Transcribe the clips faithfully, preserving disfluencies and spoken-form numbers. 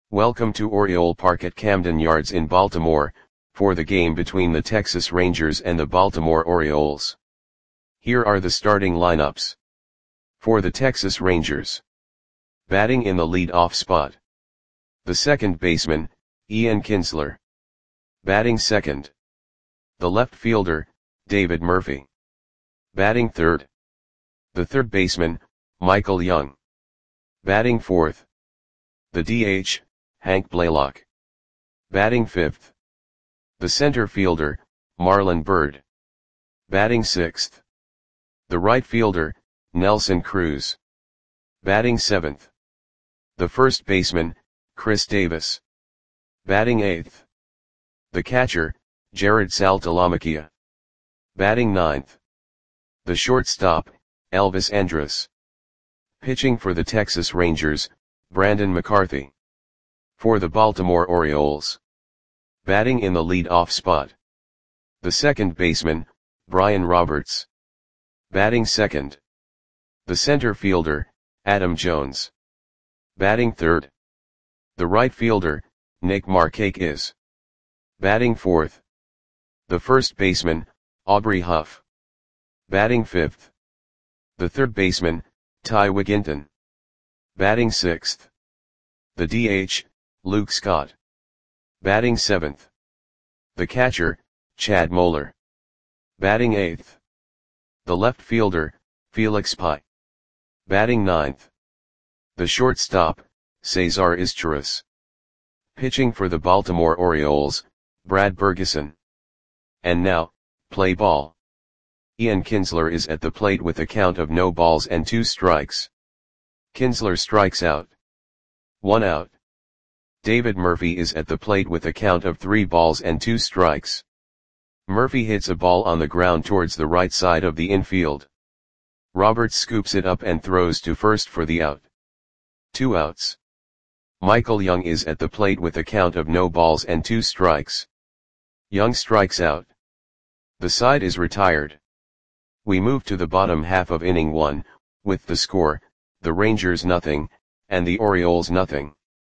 Welcome to Oriole Park at Camden Yards in Baltimore, for the game between the Texas Rangers and the Baltimore Orioles. Here are the starting lineups. For the Texas Rangers. Batting in the lead-off spot. The second baseman, Ian Kinsler. Batting second. The left fielder, David Murphy. Batting third. The third baseman, Michael Young. Batting fourth. The D H, Hank Blaylock. Batting fifth. The center fielder, Marlon Byrd. Batting sixth. The right fielder, Nelson Cruz. Batting seventh. The first baseman, Chris Davis. Batting eighth. The catcher, Jared Saltalamacchia. Batting ninth. The shortstop, Elvis Andrus. Pitching for the Texas Rangers, Brandon McCarthy. For the Baltimore Orioles. Batting in the lead-off spot. The second baseman, Brian Roberts. Batting second. The center fielder, Adam Jones. Batting third. The right fielder, Nick Markakis. Batting fourth. The first baseman, Aubrey Huff. Batting fifth. The third baseman, Ty Wigginton. Batting sixth. The D H, Luke Scott. Batting seventh. The catcher, Chad Moeller. Batting eighth. The left fielder, Felix Pye. Batting ninth. The shortstop, Cesar Izturis. Pitching for the Baltimore Orioles, Brad Bergeson. And now, play ball. Ian Kinsler is at the plate with a count of no balls and two strikes. Kinsler strikes out. One out. David Murphy is at the plate with a count of three balls and two strikes. Murphy hits a ball on the ground towards the right side of the infield. Roberts scoops it up and throws to first for the out. Two outs. Michael Young is at the plate with a count of no balls and two strikes. Young strikes out. The side is retired. We move to the bottom half of inning one, with the score, the Rangers nothing, and the Orioles nothing.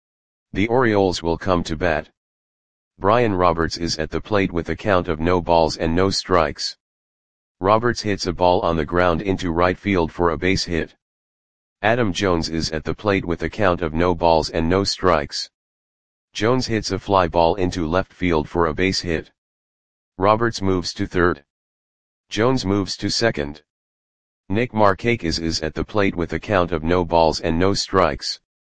The Orioles will come to bat. Brian Roberts is at the plate with a count of no balls and no strikes. Roberts hits a ball on the ground into right field for a base hit. Adam Jones is at the plate with a count of no balls and no strikes. Jones hits a fly ball into left field for a base hit. Roberts moves to third. Jones moves to second. Nick Markakis is at the plate with a count of no balls and no strikes.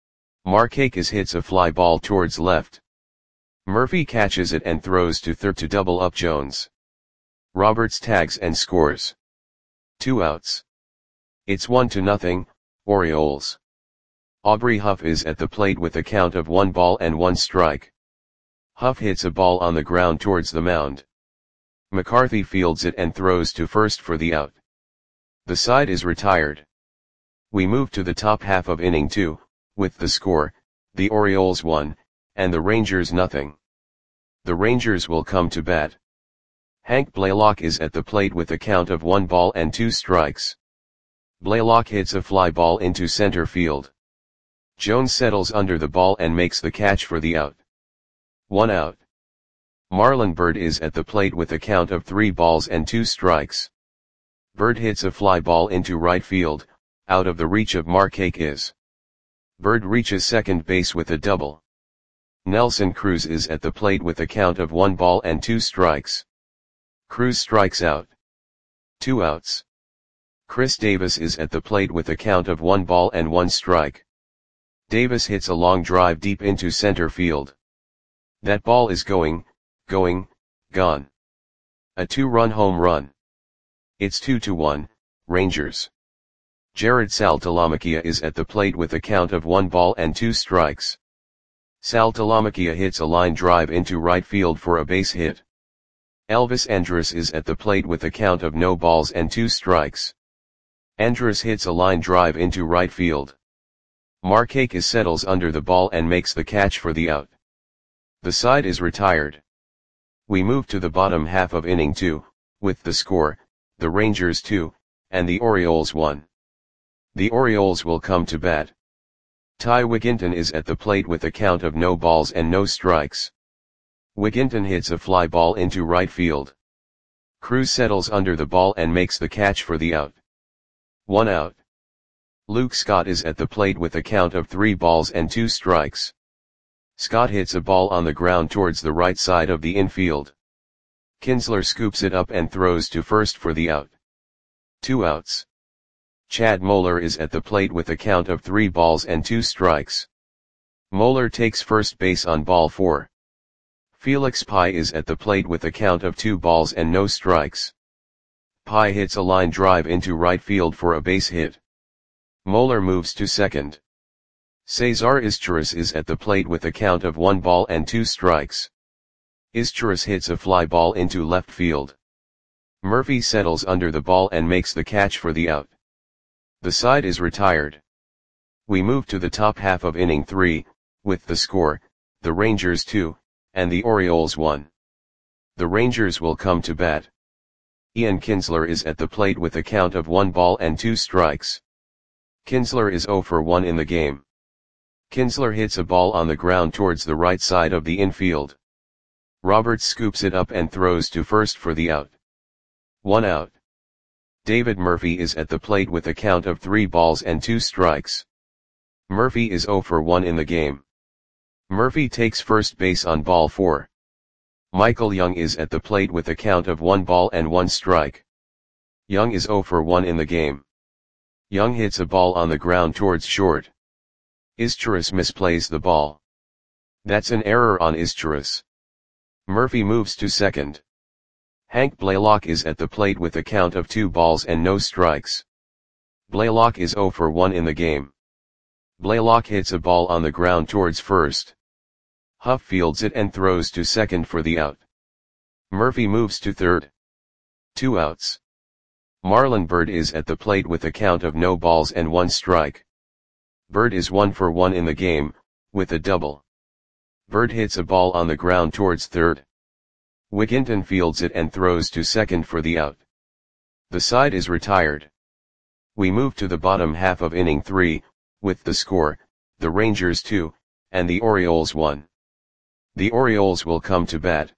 Markakis hits a fly ball towards left. Murphy catches it and throws to third to double up Jones. Roberts tags and scores. Two outs. It's one to nothing, Orioles. Aubrey Huff is at the plate with a count of one ball and one strike. Huff hits a ball on the ground towards the mound. McCarthy fields it and throws to first for the out. The side is retired. We move to the top half of inning two, with the score, the Orioles one, and the Rangers nothing. The Rangers will come to bat. Hank Blaylock is at the plate with a count of one ball and two strikes. Blaylock hits a fly ball into center field. Jones settles under the ball and makes the catch for the out. One out. Marlon Byrd is at the plate with a count of three balls and two strikes. Byrd hits a fly ball into right field, out of the reach of Markakis. Byrd reaches second base with a double. Nelson Cruz is at the plate with a count of one ball and two strikes. Cruz strikes out. Two outs. Chris Davis is at the plate with a count of one ball and one strike. Davis hits a long drive deep into center field. That ball is going, going, gone. A two-run home run. It's two to one, Rangers. Jared Saltalamacchia is at the plate with a count of one ball and two strikes. Saltalamacchia hits a line drive into right field for a base hit. Elvis Andrus is at the plate with a count of no balls and two strikes. Andrus hits a line drive into right field. Markakis settles under the ball and makes the catch for the out. The side is retired. We move to the bottom half of inning two, with the score, the Rangers two, and the Orioles one. The Orioles will come to bat. Ty Wigginton is at the plate with a count of no balls and no strikes. Wigginton hits a fly ball into right field. Cruz settles under the ball and makes the catch for the out. One out. Luke Scott is at the plate with a count of three balls and two strikes. Scott hits a ball on the ground towards the right side of the infield. Kinsler scoops it up and throws to first for the out. Two outs. Chad Moeller is at the plate with a count of three balls and two strikes. Moeller takes first base on ball four. Felix Pye is at the plate with a count of two balls and no strikes. Pye hits a line drive into right field for a base hit. Moeller moves to second. Cesar Izturis is at the plate with a count of one ball and two strikes. Izturis hits a fly ball into left field. Murphy settles under the ball and makes the catch for the out. The side is retired. We move to the top half of inning three, with the score, the Rangers two, and the Orioles one. The Rangers will come to bat. Ian Kinsler is at the plate with a count of one ball and two strikes. Kinsler is zero for one in the game. Kinsler hits a ball on the ground towards the right side of the infield. Roberts scoops it up and throws to first for the out. One out. David Murphy is at the plate with a count of three balls and two strikes. Murphy is zero for one in the game. Murphy takes first base on ball four. Michael Young is at the plate with a count of one ball and one strike. Young is zero for one in the game. Young hits a ball on the ground towards short. Izturis misplays the ball. That's an error on Izturis. Murphy moves to second. Hank Blaylock is at the plate with a count of two balls and no strikes. Blaylock is zero for one in the game. Blaylock hits a ball on the ground towards first. Huff fields it and throws to second for the out. Murphy moves to third. Two outs. Marlon Byrd is at the plate with a count of no balls and one strike. Byrd is one for one in the game, with a double. Byrd hits a ball on the ground towards third. Wigginton fields it and throws to second for the out. The side is retired. We move to the bottom half of inning three, with the score, the Rangers two, and the Orioles one. The Orioles will come to bat.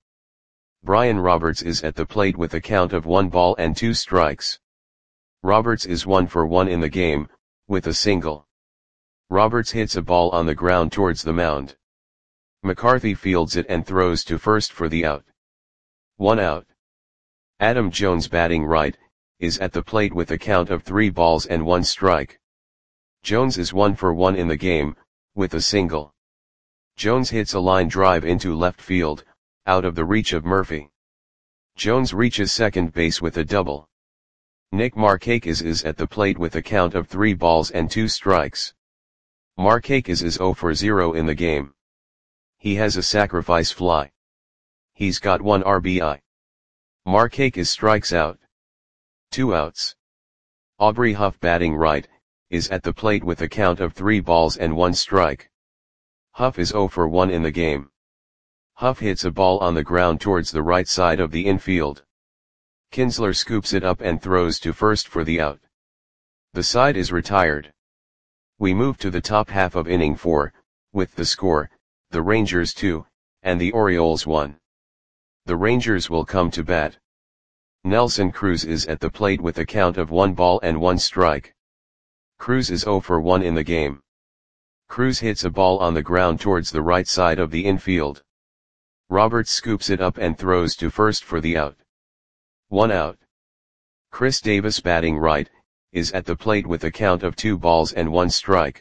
Brian Roberts is at the plate with a count of one ball and two strikes. Roberts is one for one in the game, with a single. Roberts hits a ball on the ground towards the mound. McCarthy fields it and throws to first for the out. One out. Adam Jones, batting right, is at the plate with a count of three balls and one strike. Jones is one for one in the game, with a single. Jones hits a line drive into left field, out of the reach of Murphy. Jones reaches second base with a double. Nick Markakis is at the plate with a count of three balls and two strikes. Markakis is zero for zero in the game. He has a sacrifice fly. He's got one R B I. Markakis strikes out. Two outs. Aubrey Huff, batting right, is at the plate with a count of three balls and one strike. Huff is zero for one in the game. Huff hits a ball on the ground towards the right side of the infield. Kinsler scoops it up and throws to first for the out. The side is retired. We move to the top half of inning four, with the score, the Rangers two, and the Orioles one. The Rangers will come to bat. Nelson Cruz is at the plate with a count of one ball and one strike. Cruz is zero for one in the game. Cruz hits a ball on the ground towards the right side of the infield. Roberts scoops it up and throws to first for the out. One out. Chris Davis, batting right, is at the plate with a count of two balls and one strike.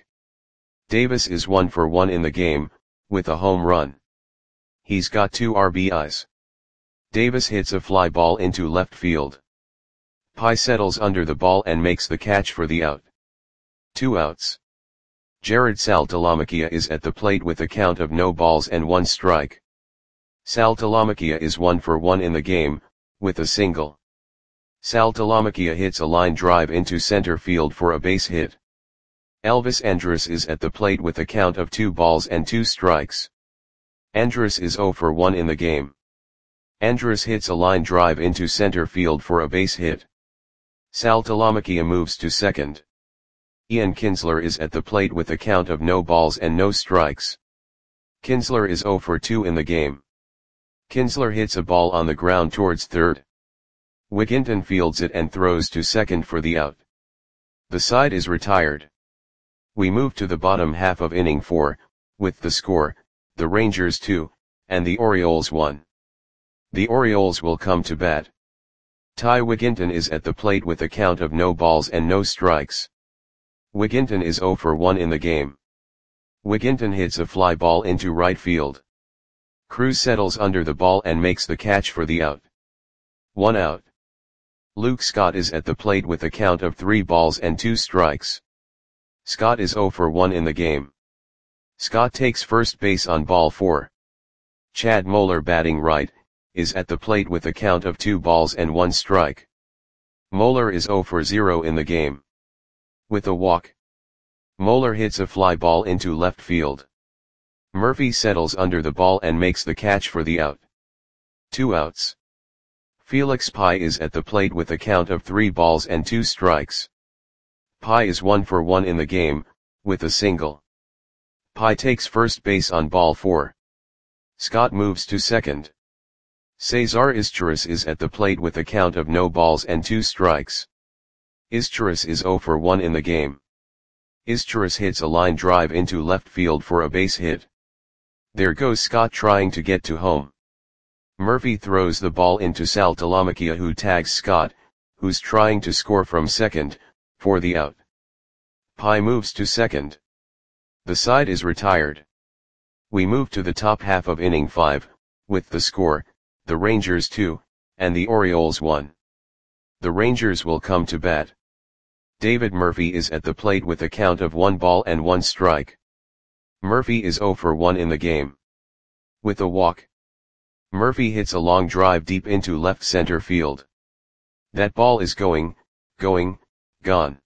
Davis is one for one in the game, with a home run. He's got two R B Is. Davis hits a fly ball into left field. Pye settles under the ball and makes the catch for the out. Two outs. Jared Saltalamacchia is at the plate with a count of no balls and one strike. Saltalamacchia is one for one in the game, with a single. Saltalamacchia hits a line drive into center field for a base hit. Elvis Andrus is at the plate with a count of two balls and two strikes. Andrus is zero for one in the game. Andrus hits a line drive into center field for a base hit. Saltalamacchia moves to second. Ian Kinsler is at the plate with a count of no balls and no strikes. Kinsler is zero for two in the game. Kinsler hits a ball on the ground towards third. Wigginton fields it and throws to second for the out. The side is retired. We move to the bottom half of inning four, with the score, the Rangers two, and the Orioles one. The Orioles will come to bat. Ty Wigginton is at the plate with a count of no balls and no strikes. Wigginton is zero for one in the game. Wigginton hits a fly ball into right field. Cruz settles under the ball and makes the catch for the out. One out. Luke Scott is at the plate with a count of three balls and two strikes. Scott is zero for one in the game. Scott takes first base on ball four. Chad Moeller, batting right, is at the plate with a count of two balls and one strike. Moeller is zero for zero in the game. With a walk, Moeller hits a fly ball into left field. Murphy settles under the ball and makes the catch for the out. Two outs. Felix Pye is at the plate with a count of three balls and two strikes. Pye is one for one in the game, with a single. Pye takes first base on ball four. Scott moves to second. Cesar Izturis is at the plate with a count of no balls and two strikes. Izturis is zero for one in the game. Izturis hits a line drive into left field for a base hit. There goes Scott trying to get to home. Murphy throws the ball into Sal Talamacchia, who tags Scott, who's trying to score from second, for the out. Pye moves to second. The side is retired. We move to the top half of inning five, with the score, the Rangers two, and the Orioles one. The Rangers will come to bat. David Murphy is at the plate with a count of one ball and one strike. Murphy is zero for one in the game. With a walk, Murphy hits a long drive deep into left center field. That ball is going, going, gone.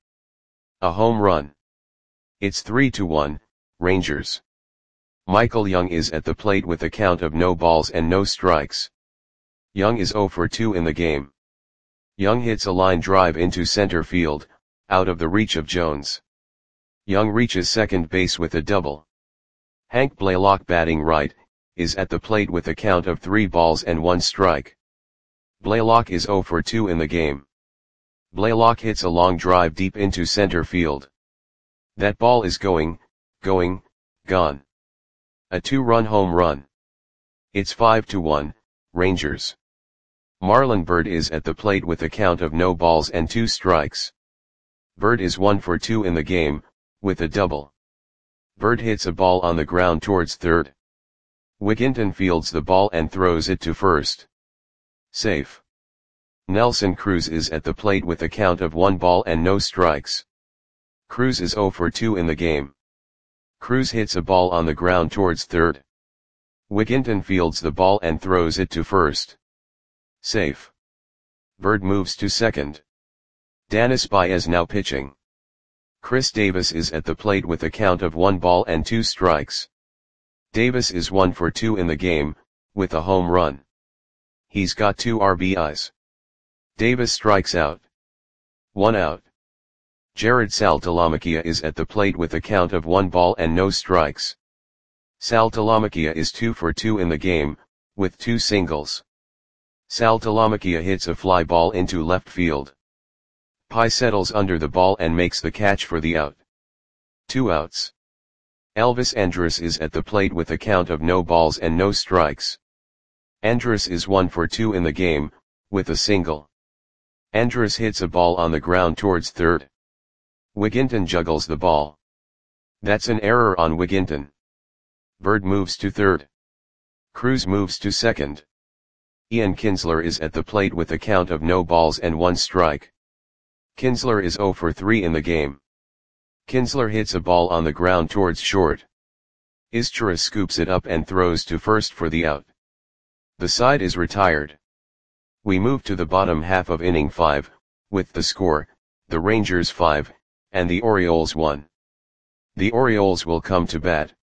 A home run. It's three to one, Rangers. Michael Young is at the plate with a count of no balls and no strikes. Young is zero for two in the game. Young hits a line drive into center field, out of the reach of Jones. Young reaches second base with a double. Hank Blaylock, batting right, is at the plate with a count of three balls and one strike. Blaylock is zero for two in the game. Blaylock hits a long drive deep into center field. That ball is going, going, gone. A two-run home run. It's five to one, Rangers. Marlon Byrd is at the plate with a count of no balls and two strikes. Byrd is one for two in the game, with a double. Byrd hits a ball on the ground towards third. Wigginton fields the ball and throws it to first. Safe. Nelson Cruz is at the plate with a count of one ball and no strikes. Cruz is zero for two in the game. Cruz hits a ball on the ground towards third. Wigginton fields the ball and throws it to first. Safe. Byrd moves to second. Danis Baez now pitching. Chris Davis is at the plate with a count of one ball and two strikes. Davis is one for two in the game, with a home run. He's got two R B Is. Davis strikes out. One out. Jared Sal Talamacchia is at the plate with a count of one ball and no strikes. Sal Talamacchia is two for two in the game, with two singles. Sal Talamacchia hits a fly ball into left field. Pye settles under the ball and makes the catch for the out. Two outs. Elvis Andrus is at the plate with a count of no balls and no strikes. Andrus is one for two in the game, with a single. Andrus hits a ball on the ground towards third. Wigginton juggles the ball. That's an error on Wigginton. Byrd moves to third. Cruz moves to second. Ian Kinsler is at the plate with a count of no balls and one strike. Kinsler is zero for three in the game. Kinsler hits a ball on the ground towards short. Izturis scoops it up and throws to first for the out. The side is retired. We move to the bottom half of inning five, with the score, the Rangers five, and the Orioles one. The Orioles will come to bat.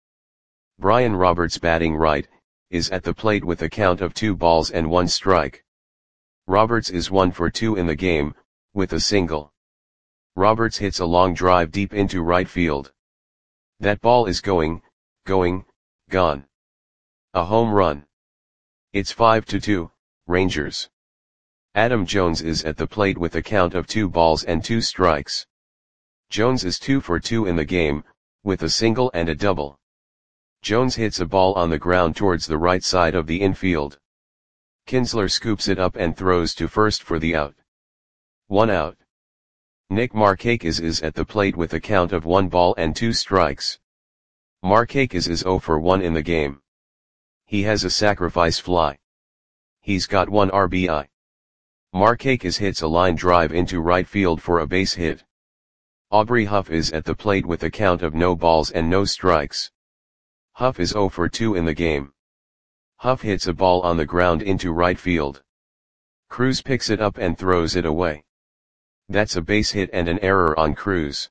Brian Roberts, batting right, is at the plate with a count of two balls and one strike. Roberts is one for two in the game, with a single. Roberts hits a long drive deep into right field. That ball is going, going, gone. A home run. It's five to two, Rangers. Adam Jones is at the plate with a count of two balls and two strikes. Jones is two for two in the game, with a single and a double. Jones hits a ball on the ground towards the right side of the infield. Kinsler scoops it up and throws to first for the out. One out. Nick Markakis is at the plate with a count of one ball and two strikes. Markakis is zero for one in the game. He has a sacrifice fly. He's got one R B I. Markakis hits a line drive into right field for a base hit. Aubrey Huff is at the plate with a count of no balls and no strikes. Huff is zero for two in the game. Huff hits a ball on the ground into right field. Cruz picks it up and throws it away. That's a base hit and an error on Cruz.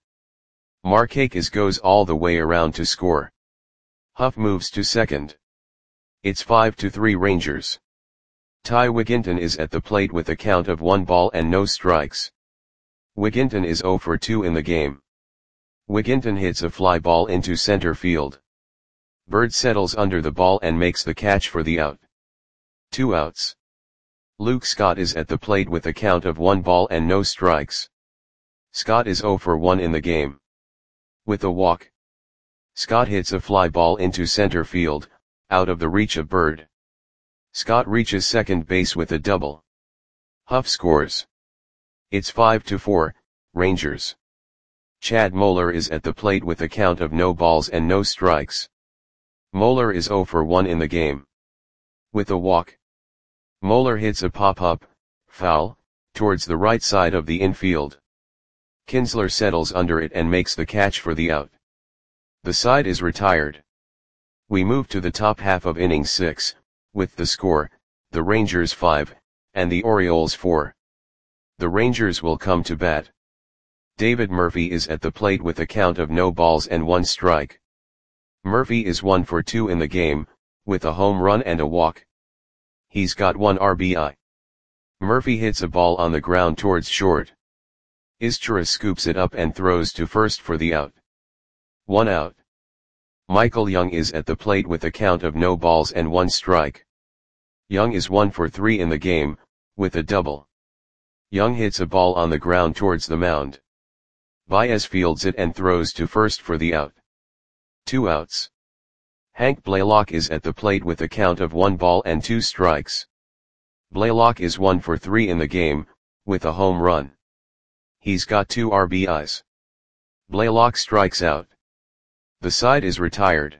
Markakis goes all the way around to score. Huff moves to second. It's five to three Rangers. Ty Wigginton is at the plate with a count of one ball and no strikes. Wigginton is zero for two in the game. Wigginton hits a fly ball into center field. Bird settles under the ball and makes the catch for the out. Two outs. Luke Scott is at the plate with a count of one ball and no strikes. Scott is zero for one in the game. With a walk. Scott hits a fly ball into center field, out of the reach of Bird. Scott reaches second base with a double. Huff scores. It's five to four, Rangers. Chad Moeller is at the plate with a count of no balls and no strikes. Moeller is zero for one in the game. With a walk. Moeller hits a pop-up, foul, towards the right side of the infield. Kinsler settles under it and makes the catch for the out. The side is retired. We move to the top half of inning six, with the score, the Rangers five, and the Orioles four. The Rangers will come to bat. David Murphy is at the plate with a count of no balls and one strike. Murphy is one for two in the game, with a home run and a walk. He's got one R B I. Murphy hits a ball on the ground towards short. Izturis scoops it up and throws to first for the out. One out. Michael Young is at the plate with a count of no balls and one strike. Young is one for three in the game, with a double. Young hits a ball on the ground towards the mound. Baez fields it and throws to first for the out. Two outs. Hank Blaylock is at the plate with a count of one ball and two strikes. Blaylock is one for three in the game, with a home run. He's got two R B Is. Blaylock strikes out. The side is retired.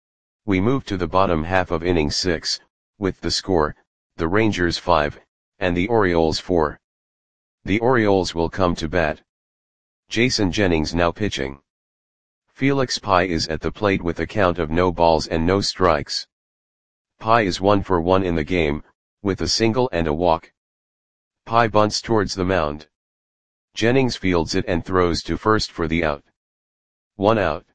We move to the bottom half of inning six, with the score, the Rangers five, and the Orioles four. The Orioles will come to bat. Jason Jennings now pitching. Felix Pye is at the plate with a count of no balls and no strikes. Pye is one for one in the game, with a single and a walk. Pye bunts towards the mound. Jennings fields it and throws to first for the out. One out.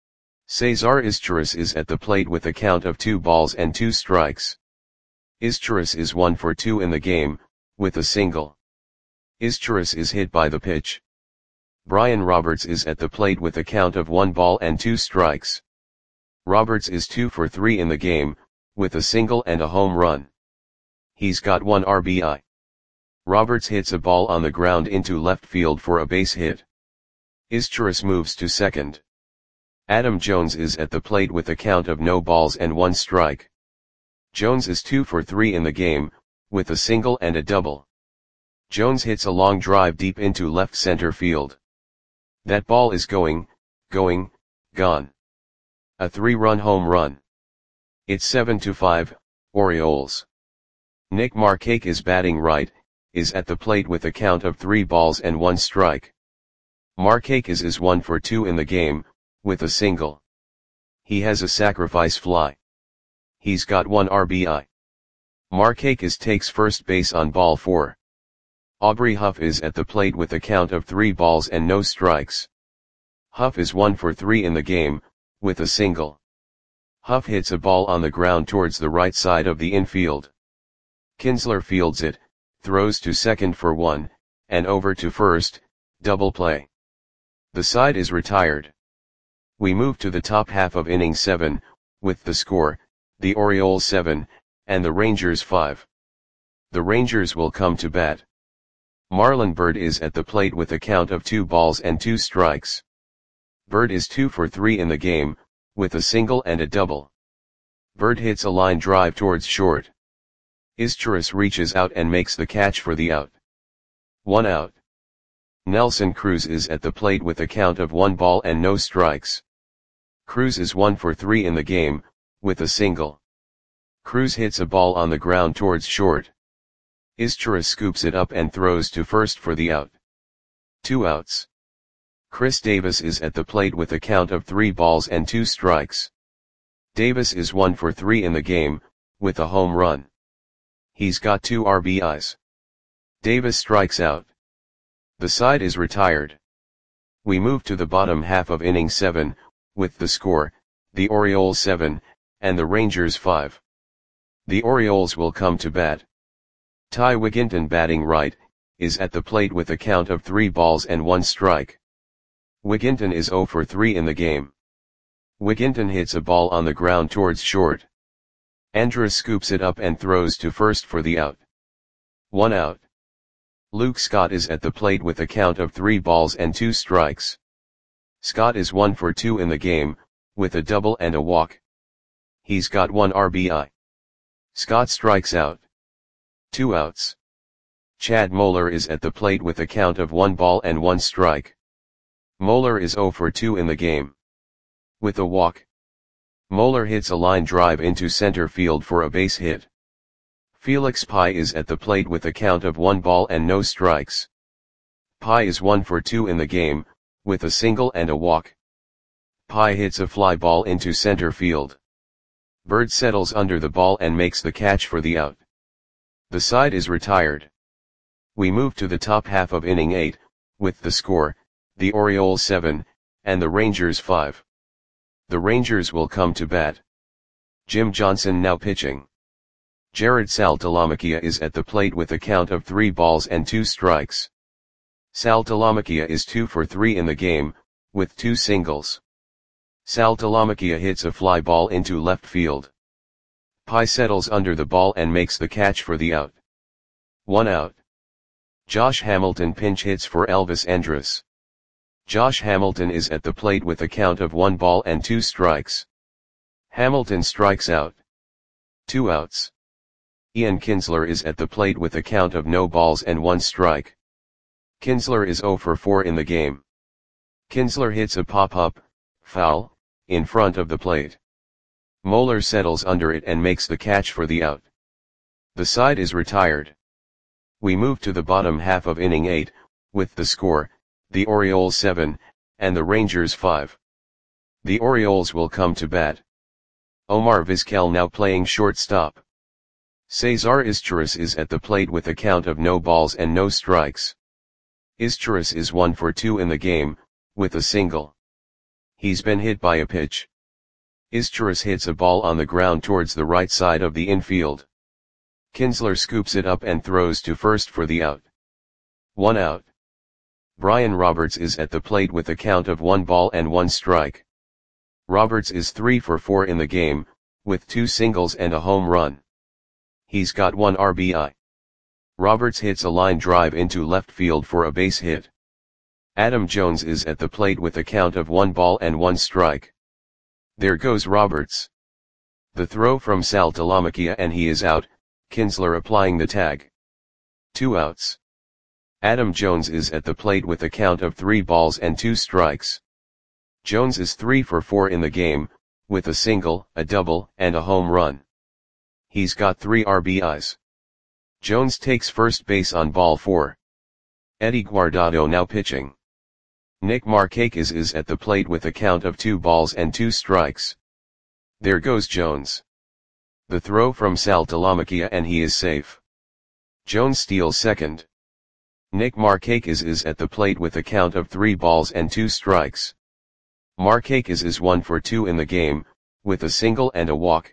Cesar Izturis is at the plate with a count of two balls and two strikes. Izturis is one for two in the game, with a single. Izturis is hit by the pitch. Brian Roberts is at the plate with a count of one ball and two strikes. Roberts is two for three in the game, with a single and a home run. He's got one R B I. Roberts hits a ball on the ground into left field for a base hit. Izturis moves to second. Adam Jones is at the plate with a count of no balls and one strike. Jones is two for three in the game, with a single and a double. Jones hits a long drive deep into left center field. That ball is going, going, gone. A three-run home run. It's seven to five, Orioles. Nick Markakis batting right, is at the plate with a count of three balls and one strike. Markakis is one for two in the game, with a single. He has a sacrifice fly. He's got one R B I. Markakis takes first base on ball four. Aubrey Huff is at the plate with a count of three balls and no strikes. Huff is one for three in the game, with a single. Huff hits a ball on the ground towards the right side of the infield. Kinsler fields it, throws to second for one, and over to first, double play. The side is retired. We move to the top half of inning seven, with the score, the Orioles seven, and the Rangers five. The Rangers will come to bat. Marlon Byrd is at the plate with a count of two balls and two strikes. Byrd is two for three in the game, with a single and a double. Byrd hits a line drive towards short. Izturis reaches out and makes the catch for the out. One out. Nelson Cruz is at the plate with a count of one ball and no strikes. Cruz is one for three in the game, with a single. Cruz hits a ball on the ground towards short. Izturis scoops it up and throws to first for the out. Two outs. Chris Davis is at the plate with a count of three balls and two strikes. Davis is one for three in the game, with a home run. He's got two R B Is. Davis strikes out. The side is retired. We move to the bottom half of inning seven, with the score, the Orioles seven, and the Rangers five. The Orioles will come to bat. Ty Wigginton, batting right, is at the plate with a count of three balls and one strike. Wigginton is zero for three in the game. Wigginton hits a ball on the ground towards short. Andrus scoops it up and throws to first for the out. One out. Luke Scott is at the plate with a count of three balls and two strikes. Scott is one for two in the game, with a double and a walk. He's got one R B I. Scott strikes out. Two outs. Chad Moeller is at the plate with a count of one ball and one strike. Moeller is zero for two in the game. With a walk. Moeller hits a line drive into center field for a base hit. Felix Pie is at the plate with a count of one ball and no strikes. Pie is one for two in the game, with a single and a walk. Pie hits a fly ball into center field. Byrd settles under the ball and makes the catch for the out. The side is retired. We move to the top half of inning eight, with the score, the Orioles seven, and the Rangers five. The Rangers will come to bat. Jim Johnson now pitching. Jared Saltalamacchia is at the plate with a count of three balls and two strikes. Saltalamacchia is two for three in the game, with two singles. Saltalamacchia hits a fly ball into left field. Pie settles under the ball and makes the catch for the out. One out. Josh Hamilton pinch hits for Elvis Andrus. Josh Hamilton is at the plate with a count of one ball and two strikes. Hamilton strikes out. Two outs. Ian Kinsler is at the plate with a count of no balls and one strike. Kinsler is zero for four in the game. Kinsler hits a pop-up, foul, in front of the plate. Moeller settles under it and makes the catch for the out. The side is retired. We move to the bottom half of inning eight, with the score, the Orioles seven, and the Rangers five. The Orioles will come to bat. Omar Vizquel now playing shortstop. Cesar Izturis is at the plate with a count of no balls and no strikes. Izturis is one for two in the game, with a single. He's been hit by a pitch. Izturis hits a ball on the ground towards the right side of the infield. Kinsler scoops it up and throws to first for the out. One out. Brian Roberts is at the plate with a count of one ball and one strike. Roberts is three for four in the game, with two singles and a home run. He's got one R B I. Roberts hits a line drive into left field for a base hit. Adam Jones is at the plate with a count of one ball and one strike. There goes Roberts. The throw from Saltalamacchia and he is out, Kinsler applying the tag. Two outs. Adam Jones is at the plate with a count of three balls and two strikes. Jones is three for four in the game, with a single, a double, and a home run. He's got three R B Is. Jones takes first base on ball four. Eddie Guardado now pitching. Nick Markakis is at the plate with a count of two balls and two strikes. There goes Jones. The throw from Saltalamacchia and he is safe. Jones steals second. Nick Markakis is at the plate with a count of three balls and two strikes. Markakis is one for two in the game, with a single and a walk.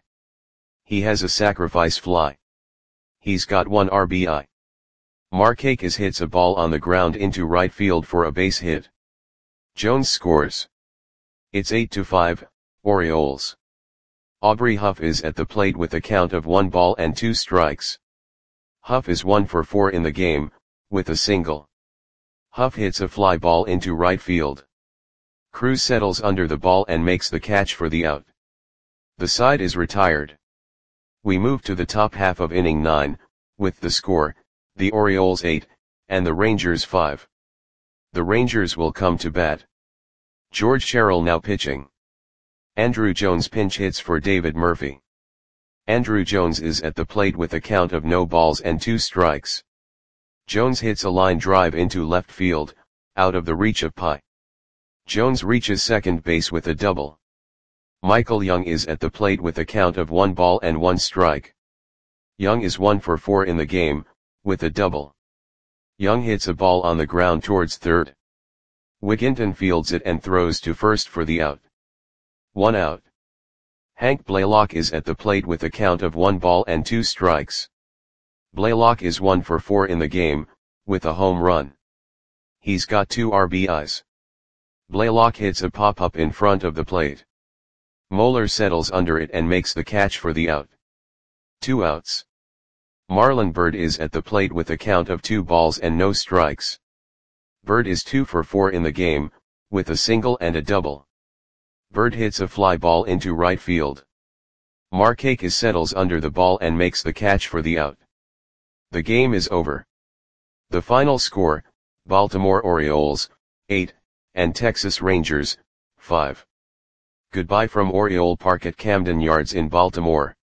He has a sacrifice fly. He's got one R B I. Markakis hits a ball on the ground into right field for a base hit. Jones scores. It's eight to five, Orioles. Aubrey Huff is at the plate with a count of one ball and two strikes. Huff is one for four in the game, with a single. Huff hits a fly ball into right field. Cruz settles under the ball and makes the catch for the out. The side is retired. We move to the top half of inning nine, with the score, the Orioles eight, and the Rangers five. The Rangers will come to bat. George Sherrill now pitching. Andruw Jones pinch hits for David Murphy. Andruw Jones is at the plate with a count of no balls and two strikes. Jones hits a line drive into left field, out of the reach of Pye. Jones reaches second base with a double. Michael Young is at the plate with a count of one ball and one strike. Young is one for four in the game, with a double. Young hits a ball on the ground towards third. Wigginton fields it and throws to first for the out. One out. Hank Blaylock is at the plate with a count of one ball and two strikes. Blaylock is one for four in the game, with a home run. He's got two R B Is. Blaylock hits a pop-up in front of the plate. Moeller settles under it and makes the catch for the out. Two outs. Marlon Byrd is at the plate with a count of two balls and no strikes. Byrd is two for four in the game, with a single and a double. Byrd hits a fly ball into right field. Markakis settles under the ball and makes the catch for the out. The game is over. The final score, Baltimore Orioles, eight, and Texas Rangers, five. Goodbye from Oriole Park at Camden Yards in Baltimore.